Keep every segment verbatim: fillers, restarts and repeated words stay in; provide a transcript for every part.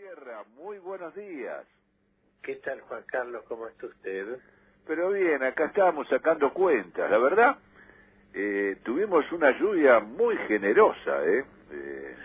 Sierra, muy buenos días. ¿Qué tal, Juan Carlos? ¿Cómo está usted? Pero bien, acá estábamos sacando cuentas. La verdad, eh, tuvimos una lluvia muy generosa, ¿eh? eh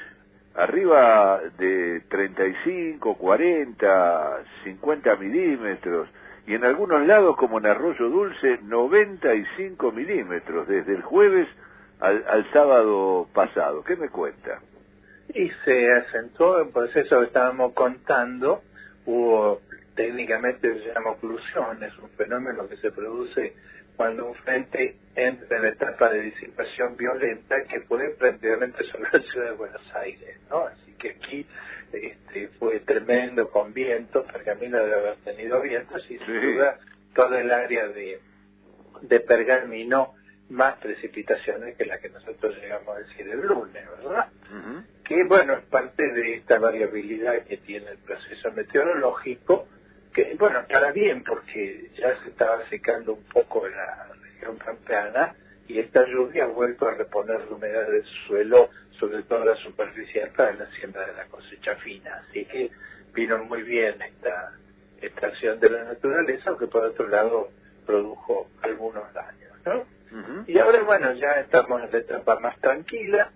arriba de treinta y cinco, cuarenta, cincuenta milímetros, y en algunos lados, como en Arroyo Dulce, noventa y cinco milímetros, desde el jueves al, al sábado pasado. ¿Qué me cuenta? Y se acentuó el proceso que estábamos contando. Hubo, técnicamente se llama oclusión, es un fenómeno que se produce cuando un frente entra en la etapa de disipación violenta que puede prácticamente sobre la ciudad de Buenos Aires, ¿no? Así que aquí este, fue tremendo con vientos, Pergamino debe haber tenido vientos y sin Sí. duda toda el área de, de Pergamino más precipitaciones que las que nosotros llegamos a decir el lunes, ¿verdad? Uh-huh. Que bueno, es parte de esta variabilidad que tiene el proceso meteorológico, que bueno, para bien, porque ya se estaba secando un poco la región pampeana y esta lluvia ha vuelto a reponer la humedad del suelo, sobre todo la superficial, para la siembra de la cosecha fina. Así que vino muy bien esta, esta acción de la naturaleza, aunque por otro lado produjo algunos daños, ¿no? Uh-huh. Y ahora, bueno, ya estamos en la etapa más tranquila.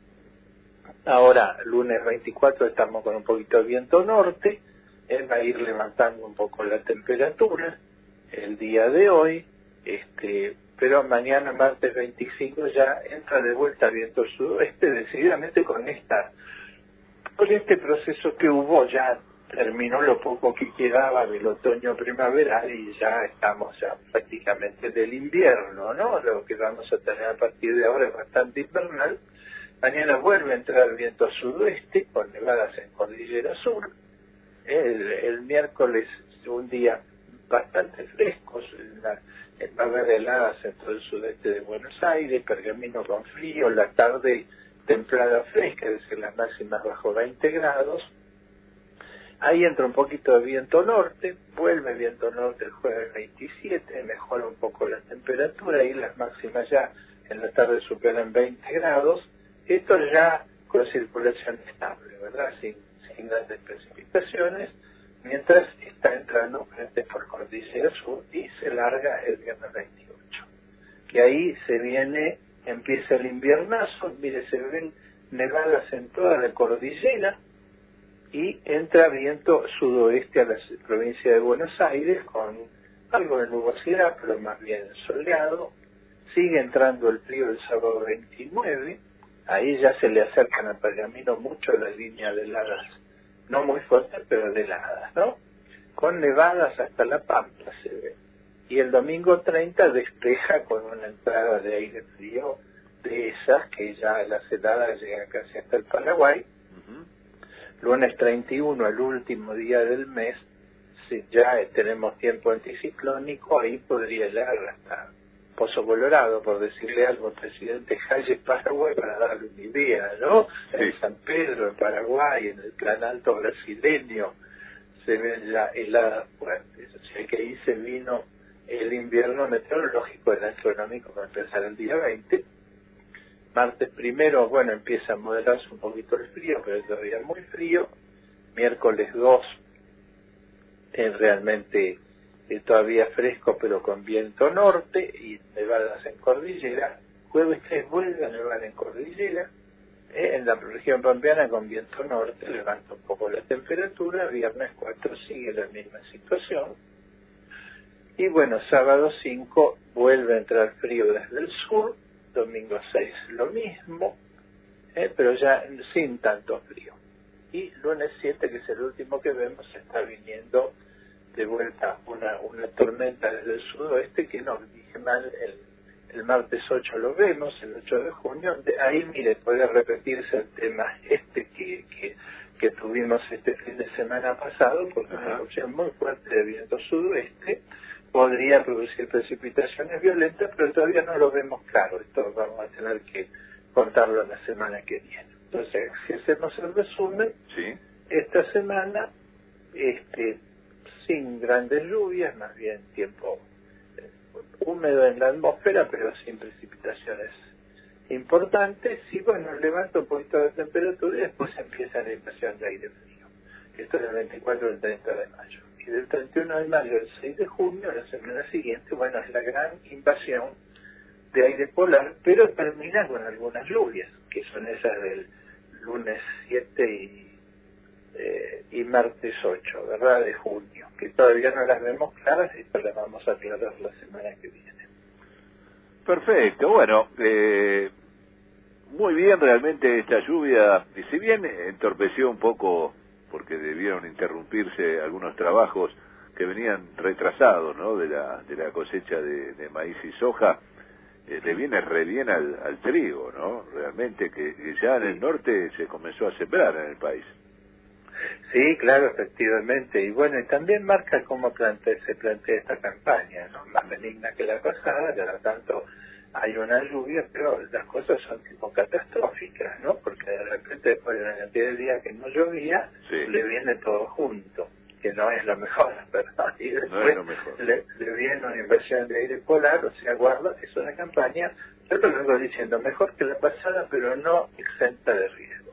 Ahora, lunes veinticuatro, estamos con un poquito de viento norte, eh, va a ir levantando un poco la temperatura el día de hoy, este, pero mañana, martes veinticinco, ya entra de vuelta viento sudoeste, decididamente con esta, con este proceso que hubo, ya terminó lo poco que quedaba del otoño primaveral y ya estamos ya prácticamente del invierno, ¿no? Lo que vamos a tener a partir de ahora es bastante invernal. Mañana vuelve a entrar viento sudoeste con nevadas en Cordillera Sur. El, el miércoles un día bastante frescos, la, va a haber heladas en todo el sudeste de Buenos Aires, Pergamino con frío, la tarde templada fresca, es decir, las máximas bajo veinte grados. Ahí entra un poquito de viento norte, vuelve viento norte el jueves veintisiete, mejora un poco la temperatura y las máximas ya en la tarde superan veinte grados. Esto ya con circulación estable, ¿verdad? Sin, sin grandes precipitaciones, mientras está entrando frente por Cordillera Sur y se larga el viernes veintiocho. Que ahí se viene, empieza el inviernazo, mire, se ven nevadas en toda la cordillera y entra viento sudoeste a la provincia de Buenos Aires con algo de nubosidad, pero más bien soleado. Sigue entrando el frío el sábado veintinueve. Ahí ya se le acercan al Pergamino mucho las líneas de heladas, no muy fuertes, pero de heladas, ¿no? Con nevadas hasta La Pampa se ve. Y el domingo treinta despeja con una entrada de aire frío de esas que ya las heladas llegan casi hasta el Paraguay. Uh-huh. Lunes treinta y uno, el último día del mes, si ya tenemos tiempo anticiclónico, ahí podría helar hasta Pozo Colorado, por decirle algo al presidente Hayes, Paraguay, para darle una idea, ¿no? Sí. En San Pedro, en Paraguay, en el Plan Alto brasileño, se ven ya heladas fuertes. O sea que ahí se vino el invierno meteorológico, el astronómico, va a empezar el día veinte. Martes primero, bueno, empieza a moderarse un poquito el frío, pero todavía muy frío. Miércoles dos, es realmente Eh, todavía fresco pero con viento norte y nevadas en Cordillera. Jueves tres vuelve a nevar en Cordillera, eh, en la región pampeana con viento norte, levanta un poco la temperatura. Viernes cuatro sigue la misma situación y bueno, sábado cinco vuelve a entrar frío desde el sur, domingo seis lo mismo, eh, pero ya sin tanto frío, y lunes siete, que es el último que vemos, está viniendo de vuelta una, una tormenta desde el sudoeste, que no, dije mal, el, el martes ocho lo vemos, el ocho de junio, de ahí, mire, puede repetirse el tema este que, que, que tuvimos este fin de semana pasado, porque una erupción muy fuerte de viento sudoeste podría producir precipitaciones violentas, pero todavía no lo vemos claro. Esto vamos a tener que contarlo la semana que viene. Entonces, si hacemos el resumen, sí, esta semana, este sin grandes lluvias, más bien tiempo eh, húmedo en la atmósfera, pero sin precipitaciones importantes. Y bueno, levanta un poquito de temperatura y después empieza la invasión de aire frío. Esto es del veinticuatro al treinta de mayo. Y del treinta y uno de mayo al seis de junio, la semana siguiente, bueno, es la gran invasión de aire polar, pero termina con algunas lluvias, que son esas del lunes siete y, eh, y martes ocho, ¿verdad?, de junio, que todavía no las vemos claras y esto las vamos a aclarar la semana que viene. Perfecto, bueno, eh, muy bien realmente esta lluvia, y si bien entorpeció un poco, porque debieron interrumpirse algunos trabajos que venían retrasados, ¿no?, de la, de la cosecha de, de maíz y soja, eh, le viene re bien al, al trigo, ¿no? Realmente que, que ya en el norte se comenzó a sembrar en el país. Sí, claro, efectivamente. Y bueno, y también marca cómo plantea, se plantea esta campaña, ¿no? Más benigna que la pasada, cada tanto hay una lluvia, pero las cosas son tipo catastróficas, ¿no? Porque de repente después de una cantidad de días que no llovía, sí, le viene todo junto, que no es lo mejor, ¿verdad? Y después no es lo mejor. Le, le viene una inversión de aire polar, o sea, guarda, es una campaña, yo te lo vengo diciendo, mejor que la pasada, pero no exenta de riesgos.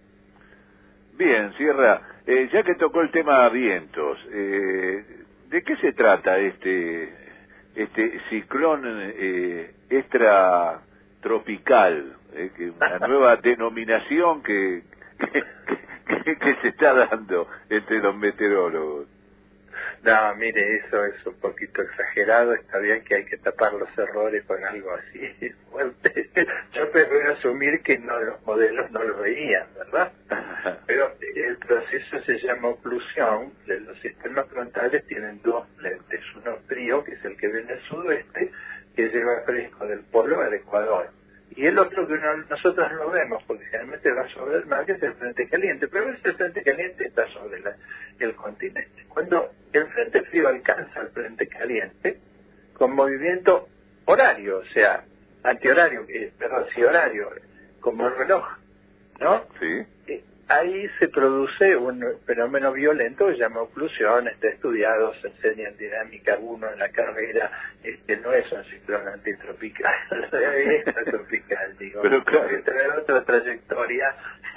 Bien, Sierra, eh, ya que tocó el tema vientos, eh, ¿de qué se trata este este ciclón eh, extratropical? Eh, que una nueva denominación que que, que que se está dando entre los meteorólogos. No, mire, eso es un poquito exagerado, está bien que hay que tapar los errores con algo así fuerte. Yo prefiero asumir que no, los modelos no lo veían, ¿verdad? Pero el proceso se llama oclusión, los sistemas frontales tienen dos lentes, uno frío, que es el que viene del sudoeste, que lleva fresco del polo al ecuador, y el otro que no, nosotros no vemos, porque generalmente va sobre el mar, que es el frente caliente, pero a veces el frente caliente está sobre la, el continente. Cuando el frente frío alcanza el frente caliente, con movimiento horario, o sea, antihorario, eh, perdón, sí horario, como el reloj, ¿no? Sí. Eh, ahí se produce un fenómeno violento que se llama oclusión, está estudiado, se enseña en dinámica uno en la carrera, este no es un ciclón antitropical, es extratropical, digo, pero claro, entre otra trayectoria,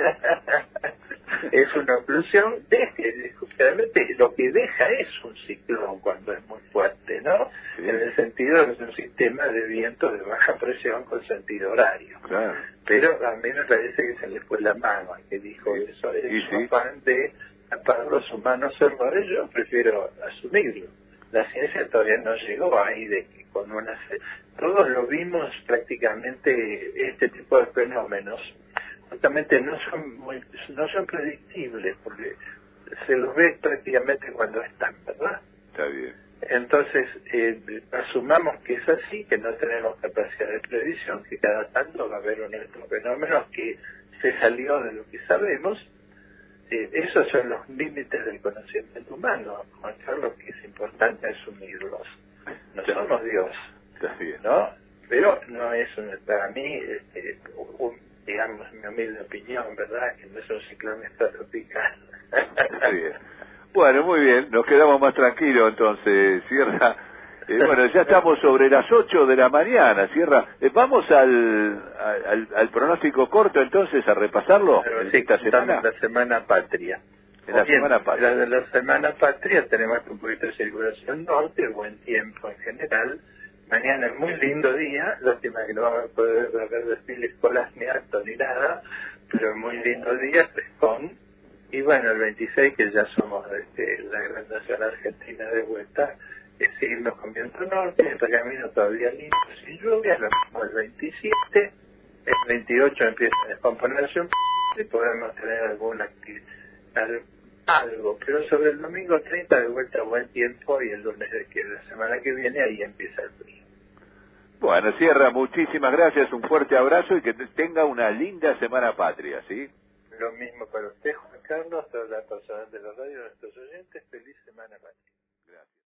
es una oclusión, de, realmente lo que deja es un ciclón cuando es muy fuerte, ¿no? Sí. En el sentido de que es un sistema de viento de baja presión con sentido horario. Claro. Pero a mí me parece que se le fue la mano al que dijo sí. eso, es un sí. afán de tapar los humanos errores, yo prefiero asumirlo. La ciencia todavía no llegó ahí de que con una... Todos lo vimos prácticamente, este tipo de fenómenos, justamente no son muy, no son predictibles, porque se los ve prácticamente cuando están, ¿verdad? Está bien. Entonces, eh, asumamos que es así, que no tenemos capacidad de previsión, que cada tanto va a haber un estos fenómenos que se salió de lo que sabemos. Eh, esos son los límites del conocimiento humano, Juan Carlos, que es importante asumirlos. No somos Dios, Está bien. ¿no? Pero no es, un, para mí, este, un, digamos, mi humilde opinión, ¿verdad?, que no es un ciclón extratropical. Está bien. Bueno, muy bien, nos quedamos más tranquilos entonces, Sierra. Eh, bueno, ya estamos sobre las ocho de la mañana, Sierra. Eh, vamos al, al al pronóstico corto entonces, a repasarlo. Pero sí, esta semana. La semana patria. En la bien, semana patria. La de la semana patria tenemos un poquito de circulación norte, buen tiempo en general. Mañana es muy lindo día, lástima que no vamos a poder ver desfile escolar ni acto ni nada, pero muy lindo día, frescón. Y bueno, el veintiséis, que ya somos este, la Gran Nación Argentina de vuelta, es seguirnos con viento norte, el camino todavía lindo, sin lluvia, lo mismo el veintisiete, el veintiocho empieza a descomponerse un poco y podemos tener alguna actividad, algo, pero sobre el domingo treinta de vuelta buen tiempo y el lunes de que la semana que viene ahí empieza el frío. Bueno, Sierra, muchísimas gracias, un fuerte abrazo y que tenga una linda semana patria, ¿sí? Lo mismo para usted, Juan Carlos, toda la personal de la radio, nuestros oyentes, feliz semana patria.